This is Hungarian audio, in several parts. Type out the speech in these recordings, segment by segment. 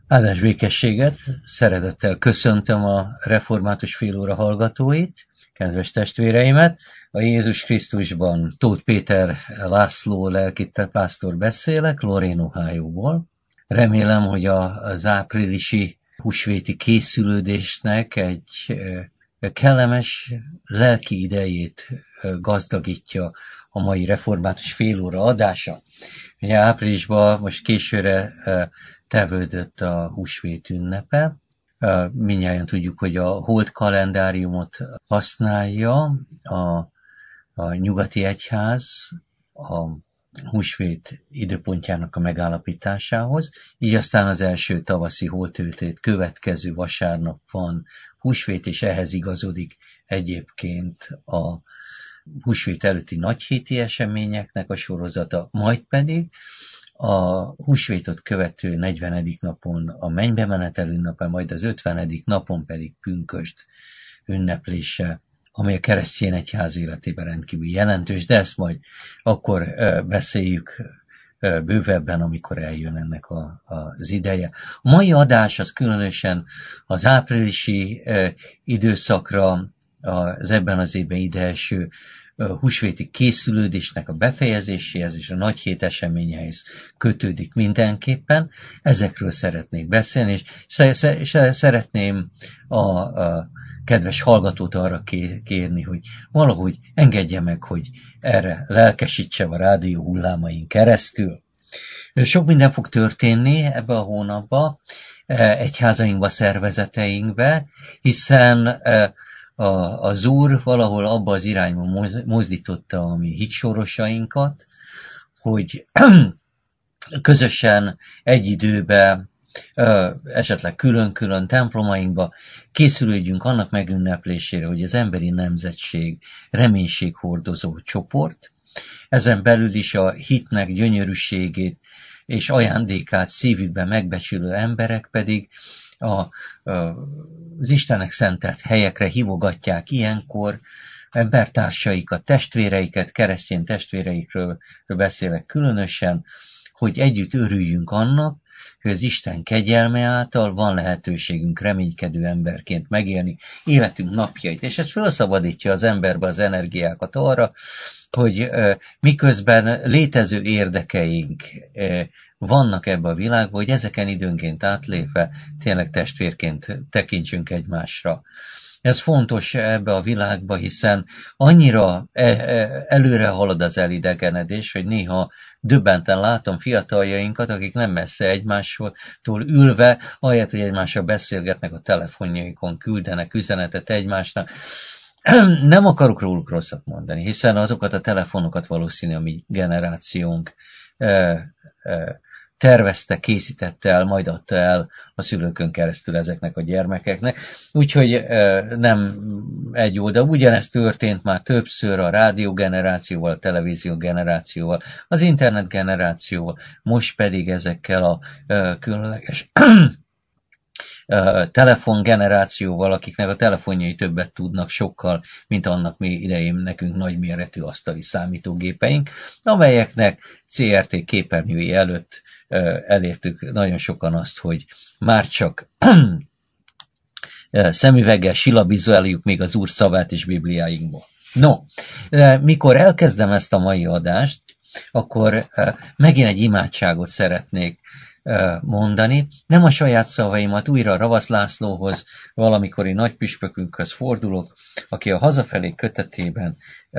Áldás békességet, szeretettel köszöntöm a Református Félóra hallgatóit, kedves testvéreimet. A Jézus Krisztusban Tóth Péter László lelkipásztor beszélek, Lorain, Ohioból. Remélem, hogy az áprilisi húsvéti készülődésnek egy kellemes lelki idejét gazdagítja a mai Református Félóra adása. Ugye áprilisban most későre tevődött a húsvét ünnepe. Mindnyájan tudjuk, hogy a holt kalendáriumot használja a nyugati egyház a húsvét időpontjának a megállapításához. Így aztán az első tavaszi holtöltét következő vasárnap van húsvét, és ehhez igazodik egyébként a húsvét előtti nagyhéti eseményeknek a sorozata, majd pedig a húsvétot követő 40. napon a mennybemenetel ünnepe, majd az 50. napon pedig pünkösd ünneplése, ami a keresztény egyház életében rendkívül jelentős, de ezt majd akkor beszéljük bővebben, amikor eljön ennek az ideje. A mai adás az különösen az áprilisi időszakra, az ebben az évben ideeső húsvéti készülődésnek a befejezéséhez és a nagyhét eseményeihez kötődik mindenképpen. Ezekről szeretnék beszélni, és szeretném a kedves hallgatót arra kérni, hogy valahogy engedje meg, hogy erre lelkesítsem a rádió hullámain keresztül. Sok minden fog történni ebbe a hónapba, egyházainkba, szervezeteinkbe, hiszen az Úr valahol abba az irányba mozdította a mi hitsorosainkat, hogy közösen egy időben, esetleg külön-külön templomainkba készülődjünk annak megünneplésére, hogy az emberi nemzetség reménységhordozó csoport, ezen belül is a hitnek gyönyörűségét és ajándékát szívükben megbecsülő emberek pedig az Istennek szentelt helyekre hívogatják ilyenkor embertársaikat, testvéreiket, keresztény testvéreikről beszélek különösen, hogy együtt örüljünk annak, hogy az Isten kegyelme által van lehetőségünk reménykedő emberként megélni életünk napjait, és ez felszabadítja az emberbe az energiákat arra, hogy miközben létező érdekeink vannak ebbe a világban, hogy ezeken időnként átlépve tényleg testvérként tekintsünk egymásra. Ez fontos ebbe a világba, hiszen annyira előre halad az elidegenedés, hogy néha döbbenten látom fiataljainkat, akik nem messze egymástól ülve, ahelyett, hogy egymással beszélgetnek, a telefonjaikon küldenek üzenetet egymásnak. Nem akarok róluk rosszat mondani, hiszen azokat a telefonokat valószínű a mi generációnk tervezte, készítette el, majd adta el a szülőkön keresztül ezeknek a gyermekeknek. Úgyhogy nem egy jó, de ugyanezt történt már többször a rádió generációval, a televízió generációval, az internet generációval, most pedig ezekkel a különleges telefongenerációval, akiknek a telefonjai többet tudnak sokkal, mint annak mi idején nekünk nagyméretű asztali számítógépeink, amelyeknek CRT képernyői előtt elértük nagyon sokan azt, hogy már csak szemüveggel silabizáljuk még az Úr szavát és Bibliáinkból. No, mikor elkezdem ezt a mai adást, akkor megint egy imádságot szeretnék mondani. Nem a saját szavaimat, újra Ravasz Lászlóhoz, valamikori nagypüspökünkhöz fordulok, aki a Hazafelé kötetében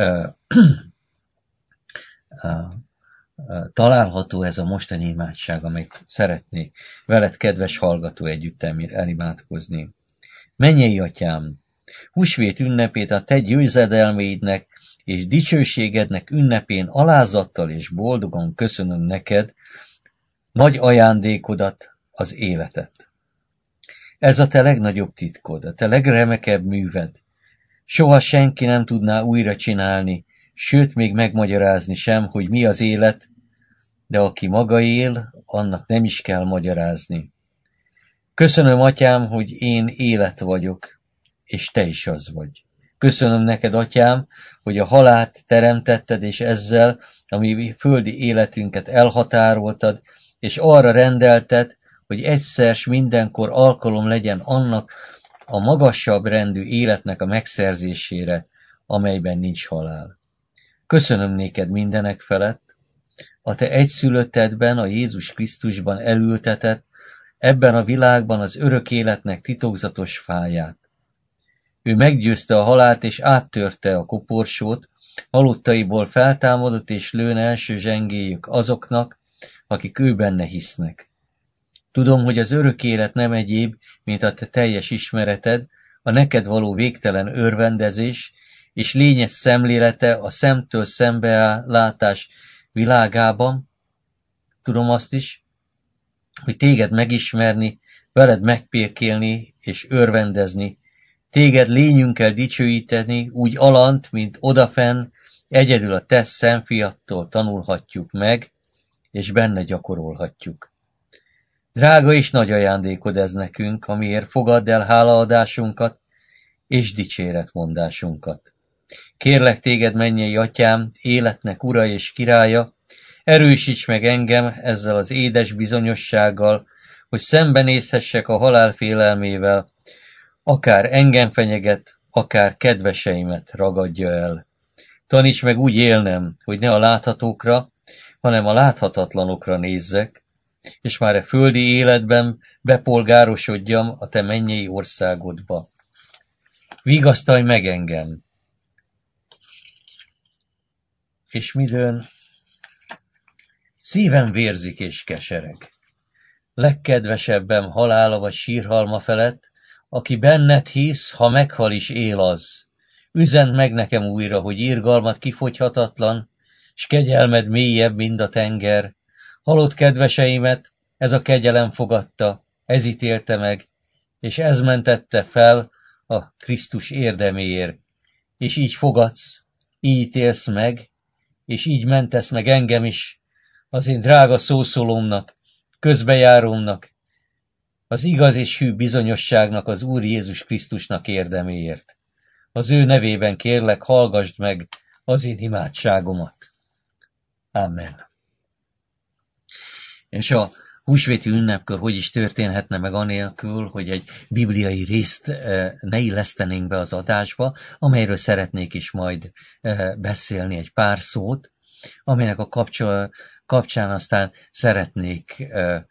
található ez a mostani imádság, amit szeretnék veled, kedves hallgató, együtt elimádkozni. Mennyei Atyám, húsvét ünnepét a te győzedelmeidnek és dicsőségednek ünnepén alázattal és boldogan köszönöm neked nagy ajándékodat, az életet. Ez a te legnagyobb titkod, a te legremekebb műved. Soha senki nem tudná újra csinálni, sőt még megmagyarázni sem, hogy mi az élet, de aki maga él, annak nem is kell magyarázni. Köszönöm, Atyám, hogy én élet vagyok, és te is az vagy. Köszönöm neked, Atyám, hogy a halált teremtetted, és ezzel a mi földi életünket elhatároltad, és arra rendelted, hogy egyszer s mindenkor alkalom legyen annak a magasabb rendű életnek a megszerzésére, amelyben nincs halál. Köszönöm néked mindenek felett, a te egyszülöttedben, a Jézus Krisztusban elültetett, ebben a világban az örök életnek titokzatos fáját. Ő meggyőzte a halált és áttörte a koporsót, halottaiból feltámadott és lőn első zsengélyük azoknak, akik ő benne hisznek. Tudom, hogy az örök élet nem egyéb, mint a te teljes ismereted, a neked való végtelen örvendezés, és lényes szemlélete a szemtől szembe látás világában. Tudom azt is, hogy téged megismerni, veled megpirkélni és örvendezni, téged lényünkkel dicsőíteni, úgy alant, mint odafenn, egyedül a te szemfiattól tanulhatjuk meg, és benne gyakorolhatjuk. Drága és nagy ajándékod ez nekünk, amiért fogadd el hálaadásunkat és dicséretmondásunkat. Kérlek téged, mennyei atyám, életnek ura és királya, erősíts meg engem ezzel az édes bizonyossággal, hogy szembenézhessek a halál félelmével, akár engem fenyeget, akár kedveseimet ragadja el. Taníts meg úgy élnem, hogy ne a láthatókra, hanem a láthatatlanokra nézzek, és már a földi életben bepolgárosodjam a te mennyei országodba. Vigasztalj meg engem, és midőn szívem vérzik és kesereg. Legkedvesebbem halála vagy sírhalma felett, aki benned hisz, ha meghal is él az. Üzend meg nekem újra, hogy irgalmat kifogyhatatlan, s kegyelmed mélyebb, mint a tenger. Halott kedveseimet ez a kegyelem fogadta, ez ítélte meg, és ez mentette fel a Krisztus érdeméért. És így fogadsz, így ítélsz meg, és így mentesz meg engem is, az én drága szószólómnak, közbejárómnak, az igaz és hű bizonyosságnak, az Úr Jézus Krisztusnak érdeméért. Az ő nevében kérlek, hallgasd meg az én imádságomat. Amen. És a húsvéti ünnepkor hogy is történhetne meg anélkül, hogy egy bibliai részt ne illesztenénk be az adásba, amelyről szeretnék is majd beszélni egy pár szót, amelynek a kapcsán aztán szeretnék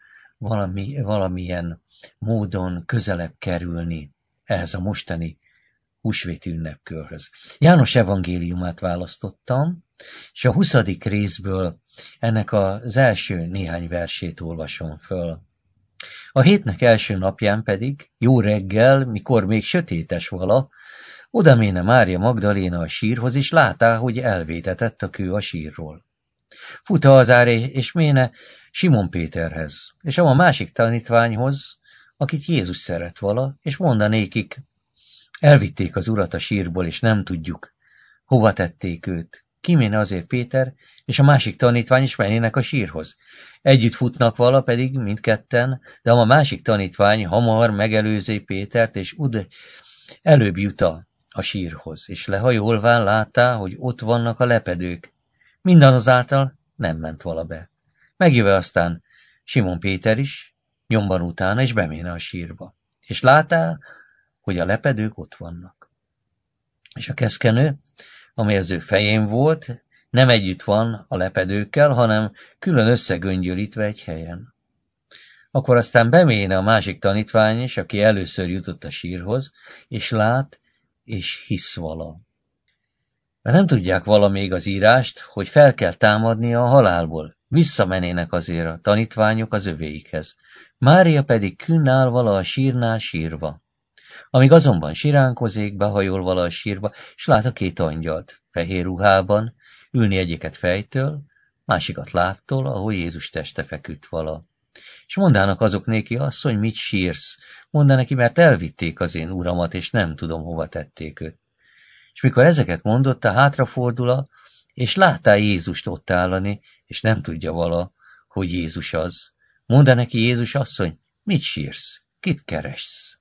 valamilyen módon közelebb kerülni ehhez a mostani húsvéti ünnepkörhöz. János evangéliumát választottam, és a 20. részből ennek az első néhány versét olvasom föl. A hétnek első napján pedig, jó reggel, mikor még sötétes vala, odaméne Mária Magdaléna a sírhoz, és látá, hogy elvétetett a kő a sírról. Futa azár és méne Simon Péterhez, és a másik tanítványhoz, akit Jézus szeret vala, és mondanékik, elvitték az urat a sírból, és nem tudjuk, hova tették őt. Kiméne azért Péter, és a másik tanítvány is mennének a sírhoz. Együtt futnak vala pedig mindketten, de a másik tanítvány hamar megelőzi Pétert, és előbb jut a sírhoz, és lehajolván látta, hogy ott vannak a lepedők. Mindazáltal nem ment vala be. Megjöve aztán Simon Péter is, nyomban utána, és beméne a sírba. És látá, hogy a lepedők ott vannak. És a keszkenő, amely az ő fején volt, nem együtt van a lepedőkkel, hanem külön összegöngyölítve egy helyen. Akkor aztán beméne a másik tanítvány is, aki először jutott a sírhoz, és lát, és hisz vala. Mert nem tudják vala még az írást, hogy fel kell támadnia a halálból. Visszamenének azért a tanítványok az övéikhez. Mária pedig künn áll vala a sírnál sírva. Amíg azonban siránkozik, behajol vala a sírba, és lát a két angyalt, fehér ruhában, ülni egyiket fejtől, másikat lábtól, ahol Jézus teste feküdt vala. És mondának azok néki, asszony, mit sírsz? Mondd neki, mert elvitték az én uramat, és nem tudom, hova tették őt. És mikor ezeket mondotta, hátrafordul, és látá Jézust ott állani, és nem tudja vala, hogy Jézus az. Mondta neki Jézus, asszony, mit sírsz? Kit keressz?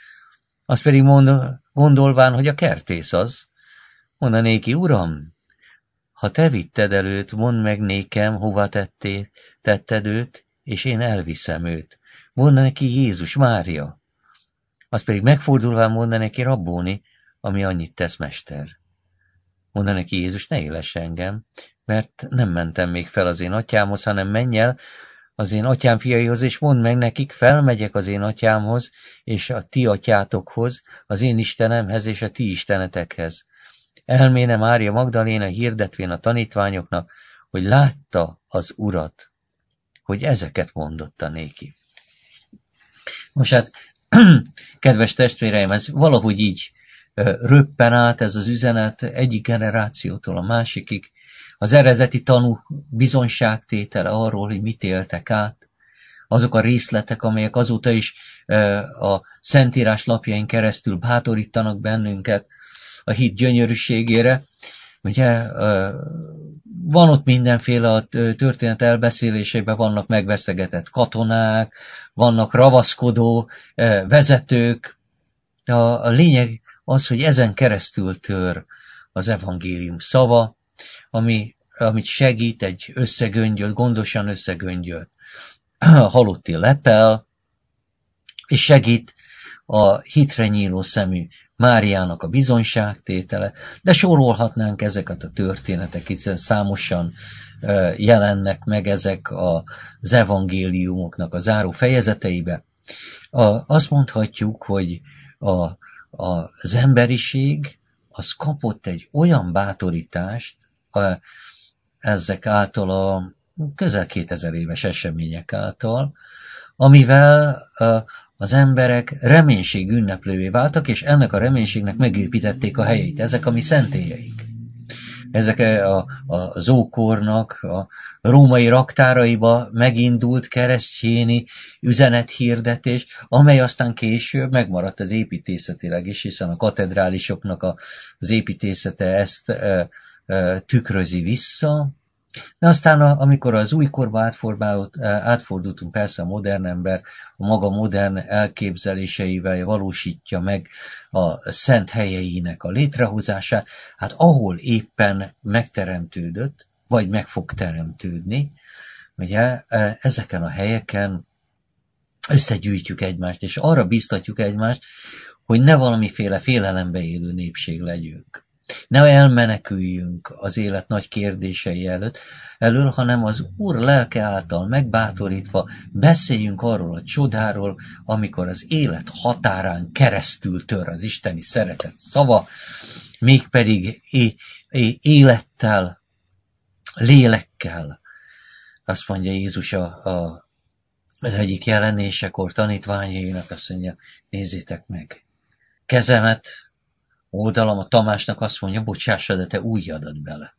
Azt pedig gondolván, hogy a kertész az, mondanéki, uram, ha te vitted előtt, mondd meg nékem, hova tetted őt, és én elviszem őt. Mondta neki Jézus, Mária. Az pedig megfordulván mondta neki, Rabbóni, ami annyit tesz, mester. Mondta neki Jézus, ne éless engem, mert nem mentem még fel az én atyámhoz, hanem menj el az én atyám fiaihoz, és mondd meg nekik, felmegyek az én atyámhoz, és a ti atyátokhoz, az én Istenemhez, és a ti istenetekhez. Elméne Mária Magdaléna hirdetvén a tanítványoknak, hogy látta az Urat, hogy ezeket mondotta néki. Most hát, kedves testvéreim, ez valahogy így röppen át ez az üzenet egyik generációtól a másikig. Az eredeti tanú bizonyságtétele arról, hogy mit éltek át, azok a részletek, amelyek azóta is a Szentírás lapjain keresztül bátorítanak bennünket a hit gyönyörűségére. Ugye van ott mindenféle, a történet elbeszélésében vannak megvesztegetett katonák, vannak ravaszkodó vezetők. A lényeg az, hogy ezen keresztül tör az evangélium szava, amit segít egy összegöngyölt, gondosan összegöngyölt halotti lepel, és segít a hitre nyíló szemű Máriának a bizonyságtétele, de sorolhatnánk ezeket a történetek, hiszen számosan jelennek meg ezek az evangéliumoknak a záró fejezeteibe. Azt mondhatjuk, hogy az emberiség az kapott egy olyan bátorítást ezek által a közel 2000 éves események által, amivel az emberek reménység ünneplővé váltak, és ennek a reménységnek megépítették a helyét. Ezek a mi szentélyeink. Ezek az ókornak a római raktáraiba megindult keresztjéni üzenethirdetés, amely aztán később megmaradt az építészetileg is, hiszen a katedrálisoknak az építészete ezt tükrözi vissza. De aztán, amikor az újkorba átfordultunk, persze a modern ember a maga modern elképzeléseivel valósítja meg a szent helyeinek a létrehozását, hát ahol éppen megteremtődött, vagy meg fog teremtődni, ugye ezeken a helyeken összegyűjtjük egymást, és arra biztatjuk egymást, hogy ne valamiféle félelembe élő népség legyünk. Ne elmeneküljünk az élet nagy kérdései elől, hanem az Úr lelke által megbátorítva beszéljünk arról a csodáról, amikor az élet határán keresztül tör az isteni szeretet szava, mégpedig élettel, lélekkel. Azt mondja Jézus az egyik jelenésekor tanítványainak, azt mondja, nézzétek meg, kezemet, oldalam, a Tamásnak azt mondja, bocsássa, de te ujjadat bele.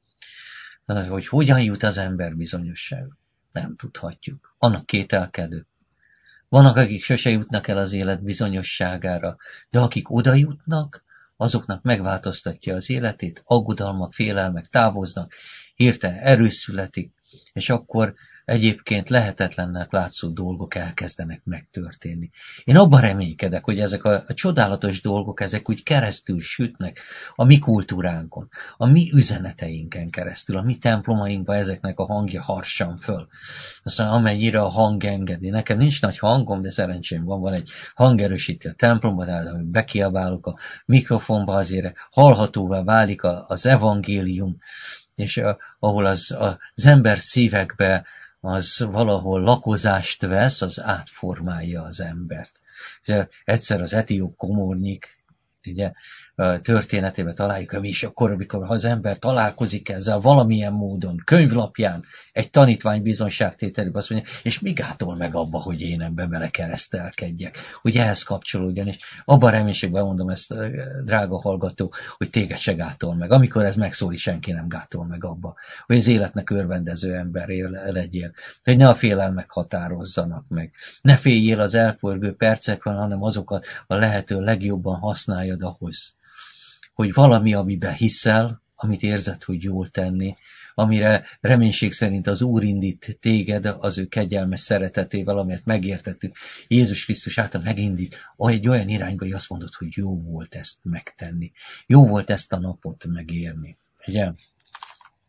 Hogy hogyan jut az ember bizonyosságra? Nem tudhatjuk. Annak kételkedő. Vannak, akik sose jutnak el az élet bizonyosságára, de akik oda jutnak, azoknak megváltoztatja az életét, aggodalmak, félelmek távoznak, hirtelen erő születik, és akkor egyébként lehetetlennek látszó dolgok elkezdenek megtörténni. Én abban reménykedek, hogy ezek a csodálatos dolgok, ezek úgy keresztül sütnek a mi kultúránkon, a mi üzeneteinken keresztül, a mi templomainkban ezeknek a hangja harsan föl. Aztán amennyire a hang engedi. Nekem nincs nagy hangom, de szerencsém van egy hangerősítő a templomban, tehát amikor bekiabálok a mikrofonba, azért hallhatóvá válik az evangélium, és ahol az ember szívekbe az valahol lakozást vesz, az átformálja az embert. És egyszer az etióp komornyik, ugye, történetében találjuk, és akkor, amikor az ember találkozik ezzel valamilyen módon, könyvlapján, egy tanítvány bizonyságtételében azt mondja, és mi gátol meg abba, hogy én ebbe belekeresztelkedjek, hogy ehhez kapcsolódjon, és abban reménységben mondom ezt, drága hallgató, hogy téged se gátol meg. Amikor ez megszólít, senki nem gátol meg abba, hogy az életnek örvendező ember legyél, hogy ne a félelmek határozzanak meg. Ne féljél az elpörgő percekben, hanem azokat a lehető legjobban használjad ahhoz, hogy valami, amiben hiszel, amit érzed, hogy jól tenni, amire reménység szerint az Úr indít téged az ő kegyelmes szeretetével, amelyet megértettük, Jézus Krisztus által megindít egy olyan irányba, hogy azt mondod, hogy jó volt ezt megtenni. Jó volt ezt a napot megérni. Ugye?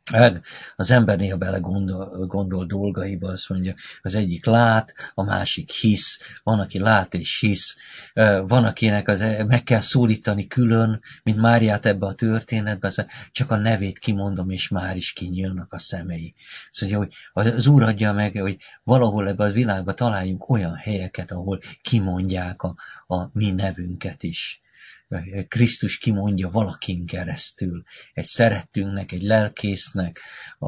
Hát az ember néha gondol dolgaiba, azt mondja, az egyik lát, a másik hisz, van, aki lát és hisz, van, akinek meg kell szólítani külön, mint Máriát ebbe a történetbe, csak a nevét kimondom, és már is kinyílnak a szemei. Szóval, hogy az Úr adja meg, hogy valahol ebbe a világba találjunk olyan helyeket, ahol kimondják a mi nevünket is. Krisztus kimondja valakin keresztül, egy szerettünknek, egy lelkésznek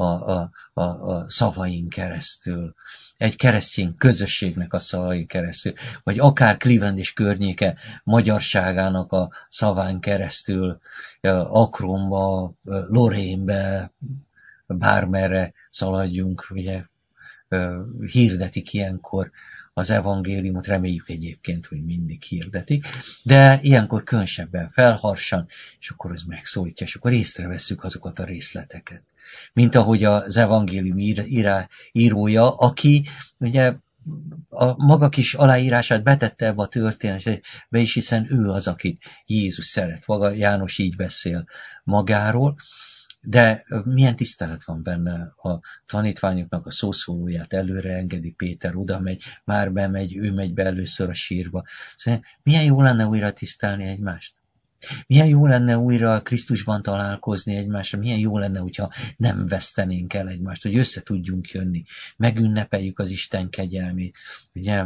a szavain keresztül, egy keresztény közösségnek a szavain keresztül, vagy akár Cleveland és környéke magyarságának a szaván keresztül, Akronba, Lorénbe, bármerre szaladjunk, ugye hirdetik ilyenkor az evangéliumot, reméljük egyébként, hogy mindig hirdetik, de ilyenkor különösebben felharsan, és akkor ez megszólítja, és akkor észrevesszük azokat a részleteket. Mint ahogy az evangélium írója, aki ugye a maga kis aláírását betette ebbe a történetbe is, hiszen ő az, akit Jézus szeret. Maga János így beszél magáról, de milyen tisztelet van benne, a tanítványoknak a szószólóját előre engedi, Péter oda megy, már bemegy, ő megy be először a sírba. Szóval milyen jó lenne újra tisztelni egymást? Milyen jó lenne újra Krisztusban találkozni egymásra, milyen jó lenne, hogyha nem vesztenénk el egymást, hogy össze tudjunk jönni, megünnepeljük az Isten kegyelmét, ugye,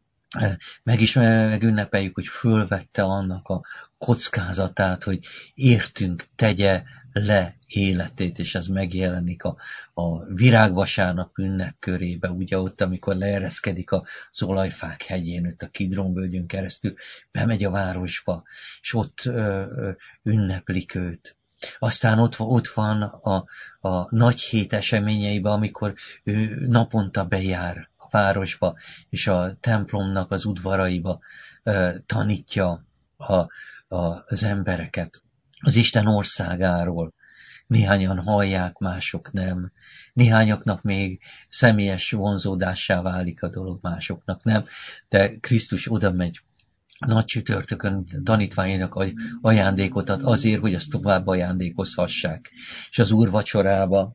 megünnepeljük, hogy fölvette annak a kockázatát, hogy értünk tegye le életét, és ez megjelenik a virágvasárnap ünnepkörébe, ugye ott, amikor leereszkedik az olajfák hegyén, ott a Kidron völgyön keresztül, bemegy a városba, és ott ünneplik őt. Aztán ott van a nagy hét eseményeiben, amikor ő naponta bejár a városba, és a templomnak az udvaraiba tanítja az embereket az Isten országáról. Néhányan hallják, mások nem. Néhányaknak még személyes vonzódássá válik a dolog, másoknak nem. De Krisztus oda megy nagy csütörtökön tanítványainak ajándékot ad azért, hogy azt tovább ajándékozhassák. És az úrvacsorába,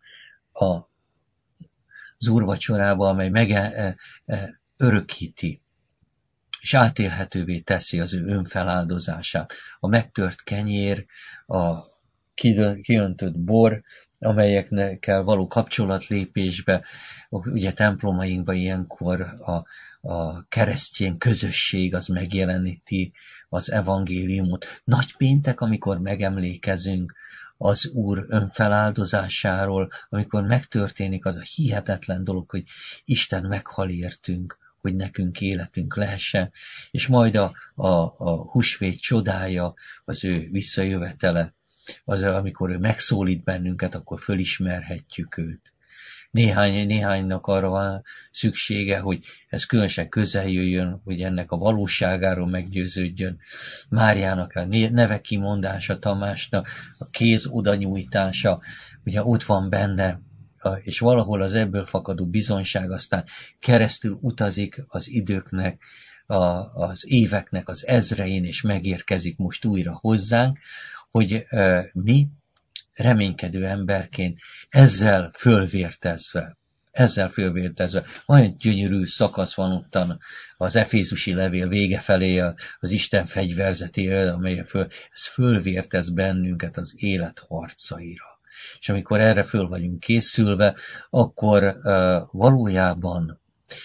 amely örökíti, és átélhetővé teszi az ő önfeláldozását. A megtört kenyér, a kiöntött bor, amelyekkel való kapcsolatlépésbe, ugye templomainkban ilyenkor a keresztény közösség az megjeleníti az evangéliumot. Nagypéntek, amikor megemlékezünk az Úr önfeláldozásáról, amikor megtörténik az a hihetetlen dolog, hogy Isten meghal értünk, hogy nekünk életünk lehessen, és majd a húsvét csodája, az ő visszajövetele, az, amikor ő megszólít bennünket, akkor fölismerhetjük őt. Néhánynak arra van szüksége, hogy ez különösen közel jöjjön, hogy ennek a valóságáról meggyőződjön. Máriának a neve kimondása, Tamásnak a kéz odanyújtása, ugye ott van benne, és valahol az ebből fakadó bizonyság aztán keresztül utazik az időknek, az éveknek az ezrein, és megérkezik most újra hozzánk, hogy mi reménykedő emberként ezzel fölvértezve, olyan gyönyörű szakasz van ottan az Efézusi levél vége felé az Isten fegyverzetére, amely ez fölvértez bennünket az élet harcaira. És amikor erre föl vagyunk készülve, akkor valójában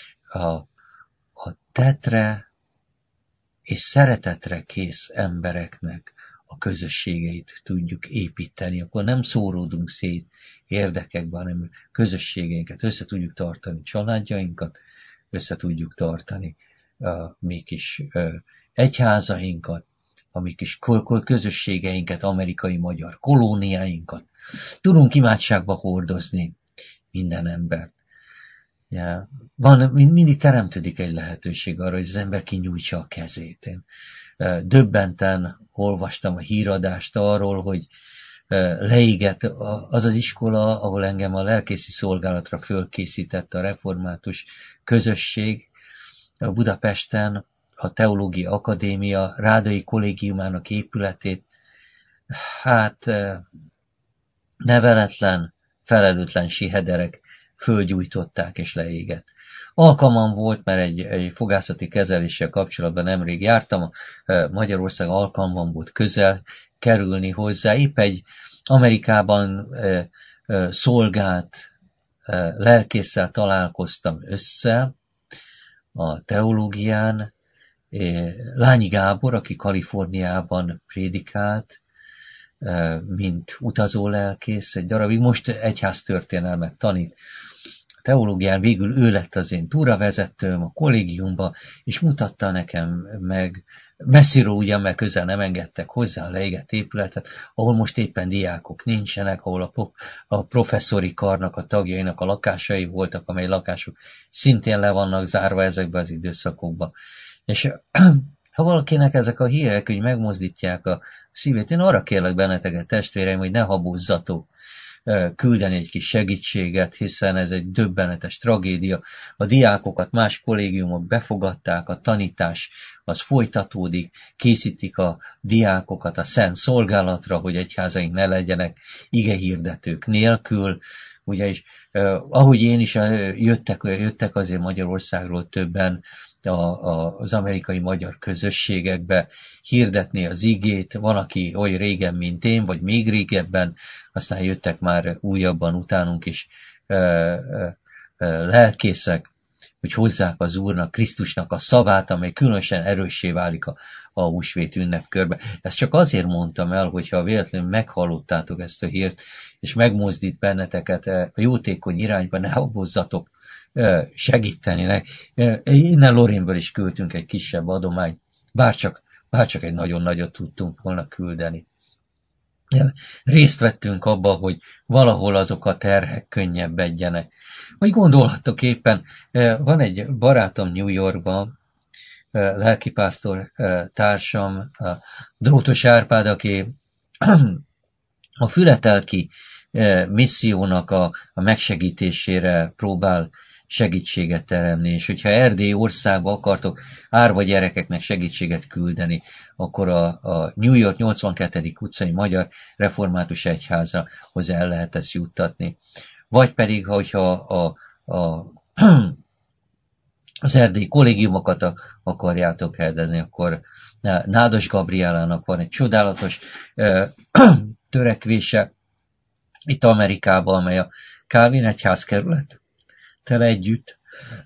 a tetre és szeretetre kész embereknek a közösségeit tudjuk építeni, akkor nem szóródunk szét érdekekben, hanem közösségeinket össze tudjuk tartani, családjainkat össze tudjuk tartani, mi kis egyházainkat, a mi kis közösségeinket, amerikai-magyar kolóniáinkat. Tudunk imádságba hordozni minden embert. Ja, mindig teremtődik egy lehetőség arra, hogy az ember kinyújtsa a kezét. Én döbbenten olvastam a híradást arról, hogy leégett az az iskola, ahol engem a lelkészi szolgálatra fölkészített a református közösség Budapesten, a Teológia Akadémia Rádai Kollégiumának épületét. Hát neveletlen, felelőtlen sihederek fölgyújtották és leégett. Alkalmam volt, mert egy fogászati kezeléssel kapcsolatban nemrég jártam, Magyarország alkalmam volt közel kerülni hozzá. Épp egy Amerikában szolgált lelkésszel találkoztam össze a teológián, Lányi Gábor, aki Kaliforniában prédikált, mint utazó lelkész egy darabig, most egyháztörténelmet tanít. A teológián végül ő lett az én túravezetőm a kollégiumba, és mutatta nekem meg, messziről ugyan, mert közel nem engedtek hozzá a leégett épületet, ahol most éppen diákok nincsenek, ahol a professzori karnak a tagjainak a lakásai voltak, amely lakások szintén le vannak zárva ezekben az időszakokban. És ha valakinek ezek a hírek, hogy megmozdítják a szívét, én arra kérlek benneteket, testvéreim, hogy ne habozzatok küldeni egy kis segítséget, hiszen ez egy döbbenetes tragédia. A diákokat más kollégiumok befogadták, a tanítás az folytatódik, készítik a diákokat a szent szolgálatra, hogy egyházaink ne legyenek igehirdetők nélkül. Ugye is, ahogy én is jöttek azért Magyarországról többen az amerikai magyar közösségekbe hirdetni az igét, van, aki oly régen, mint én, vagy még régebben, aztán jöttek már újabban utánunk is lelkészek, hogy hozzák az Úrnak, Krisztusnak a szavát, amely különösen erőssé válik a húsvét ünnepkörbe. Ezt csak azért mondtam el, hogyha véletlenül meghallottátok ezt a hírt, és megmozdít benneteket a jótékony irányba, ne habozzatok segíteni. Innen Lorénből is küldtünk egy kisebb adományt, bárcsak egy nagyon nagyot tudtunk volna küldeni. Részt vettünk abba, hogy valahol azok a terhek könnyebbedjenek. Vagy gondolhattok éppen, van egy barátom New Yorkban, lelkipásztor társam, Drótos Árpád, aki a fületelki missziónak a megsegítésére próbál segítséget teremni, és hogyha Erdély országba akartok árva gyerekeknek segítséget küldeni, akkor a New York 82. utcai Magyar Református Egyházhoz el lehet ezt juttatni. Vagy pedig, hogyha az erdélyi kollégiumokat akarjátok eldezni, akkor Nádas Gabriálának van egy csodálatos törekvése itt Amerikában, amely a Calvin egyházkerülettel együtt,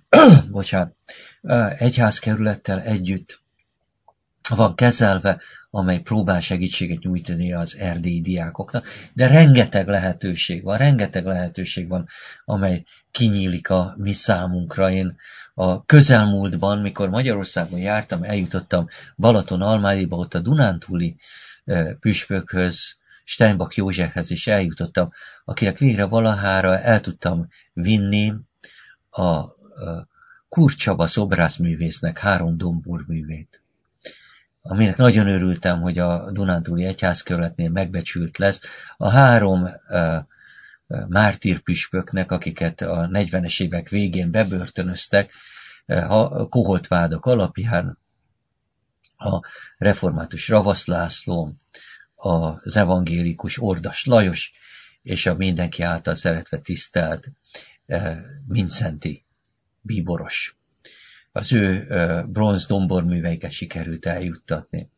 egyházkerülettel együtt van kezelve, amely próbál segítséget nyújtani az erdélyi diákoknak, de rengeteg lehetőség van, amely kinyílik a mi számunkra. Én a közelmúltban, mikor Magyarországon jártam, eljutottam Balaton-Almádiba, ott a dunántúli püspökhöz, Steinbach Józsefhez is eljutottam, akinek végre valahára el tudtam vinni a Kurth Csaba szobrászművésznek 3 domborművét, aminek nagyon örültem, hogy a dunántúli egyházkerületnél megbecsült lesz. A 3 mártírpüspöknek, akiket a 40-es évek végén bebörtönöztek, koholt vádak alapján, a református Ravasz László, az evangélikus Ordas Lajos, és a mindenki által szeretve tisztelt Mindszenty bíboros. Az ő bronz domborműveiket sikerült eljuttatni.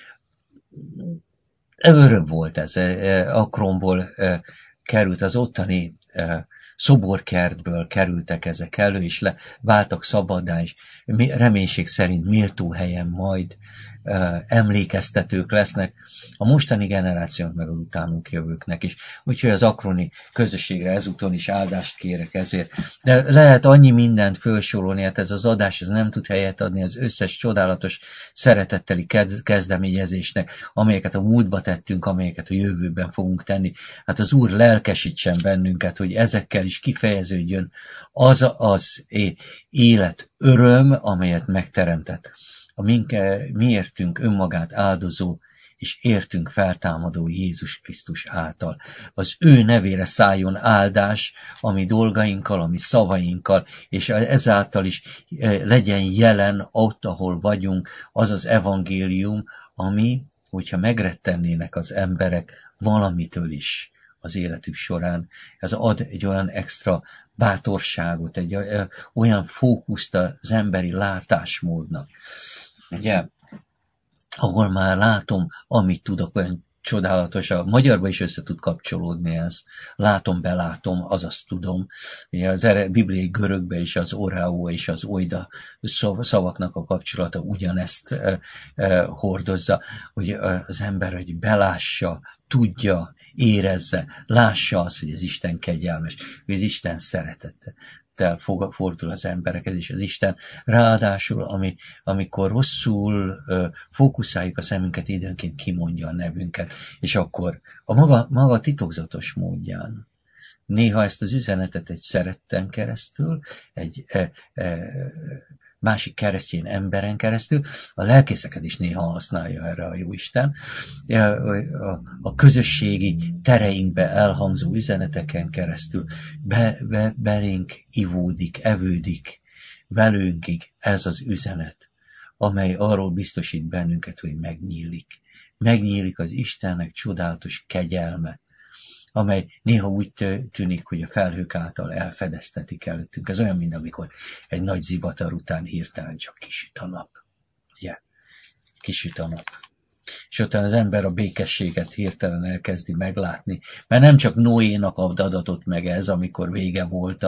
Öröm volt ez. Akronból került az ottani szoborkertből kerültek ezek elő, és váltak szabaddá, és reménység szerint méltó helyen majd emlékeztetők lesznek a mostani generációnak, meg az utánunk jövőknek is. Úgyhogy az akroni közösségre ezúton is áldást kérek ezért. De lehet annyi mindent felsorolni, hát ez az adás ez nem tud helyet adni az összes csodálatos szeretetteli kezdeményezésnek, amelyeket a múltba tettünk, amelyeket a jövőben fogunk tenni. Hát az Úr lelkesítsen bennünket, hogy ezekkel is kifejeződjön az élet öröm, amelyet megteremtett. A miértünk önmagát áldozó és értünk feltámadó Jézus Krisztus által. Az ő nevére szálljon áldás, ami dolgainkkal, ami szavainkkal, és ezáltal is legyen jelen ott, ahol vagyunk, az az evangélium, ami, hogyha megrettennének az emberek valamitől is, az életük során. Ez ad egy olyan extra bátorságot, egy olyan fókuszt az emberi látásmódnak. Ugye, ahol már látom, amit tudok, olyan csodálatos, a magyarban is össze tud kapcsolódni ez. Látom, belátom, azaz tudom. Ugye az bibliai görögben is az oráó és az oida szavaknak a kapcsolata ugyanezt hordozza, hogy az ember hogy belássa, tudja, érezze, lássa azt, hogy az Isten kegyelmes, hogy az Isten szeretete. Fordul az emberekhez, és az Isten ráadásul, amikor rosszul fókuszáljuk a szemünket, időnként kimondja a nevünket, és akkor a maga titokzatos módján. Néha ezt az üzenetet egy szeretten keresztül, egy másik keresztény emberen keresztül, a lelkészeket is néha használja erre a Jóisten. A közösségi tereinkbe elhangzó üzeneteken keresztül belénk ivódik, evődik velünkig ez az üzenet, amely arról biztosít bennünket, hogy megnyílik. Megnyílik az Istennek csodálatos kegyelme, amely néha úgy tűnik, hogy a felhők által elfedeztetik előttünk. Ez olyan, mint amikor egy nagy zivatar után hirtelen csak kisüt a nap. Ugye? Kisüt a nap. És utána az ember a békességet hirtelen elkezdi meglátni, mert nem csak Noénak adatott meg ez, amikor vége volt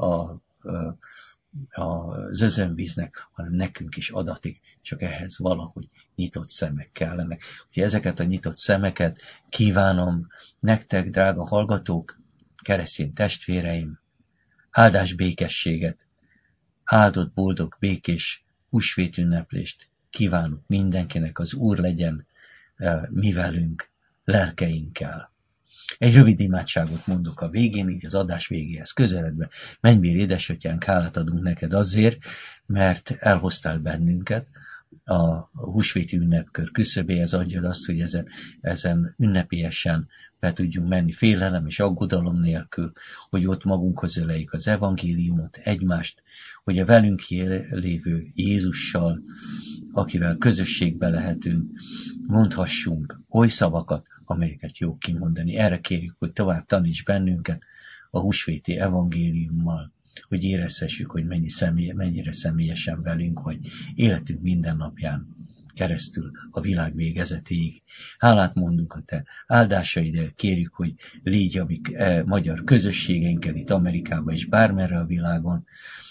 az özönvíznek, hanem nekünk is adatik, csak ehhez valahogy nyitott szemek kellenek. Úgyhogy ezeket a nyitott szemeket kívánom nektek, drága hallgatók, keresztény testvéreim, áldás békességet, áldott, boldog, békés húsvét ünneplést kívánok mindenkinek, az Úr legyen mi velünk, lelkeinkkel. Egy rövid imádságot mondok a végén, így az adás végéhez közeledve. Mennybél édesatyánk, hálát adunk neked azért, mert elhoztál bennünket a húsvéti ünnepkör küszöbéhez, adjad azt, hogy ezen ünnepélyesen be tudjunk menni félelem és aggodalom nélkül, hogy ott magunkhoz öleljük az evangéliumot, egymást, hogy a velünk lévő Jézussal, akivel közösségbe lehetünk, mondhassunk oly szavakat, amelyeket jó kimondani. Erre kérjük, hogy tovább taníts bennünket a húsvéti evangéliummal, hogy érezhessük, hogy mennyire személyesen velünk vagy életünk minden napján keresztül a világ végezetéig. Hálát mondunk a te áldásaidért, kérjük, hogy légy a mi magyar közösségeinkkel itt Amerikában és bármerre a világon.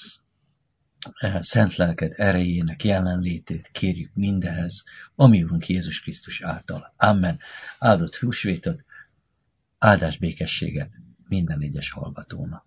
Szent lelked erejének jelenlétét kérjük mindenhez, ami Urunk Jézus Krisztus által. Amen. Áldott húsvétot, áldás békességet minden egyes hallgatónak.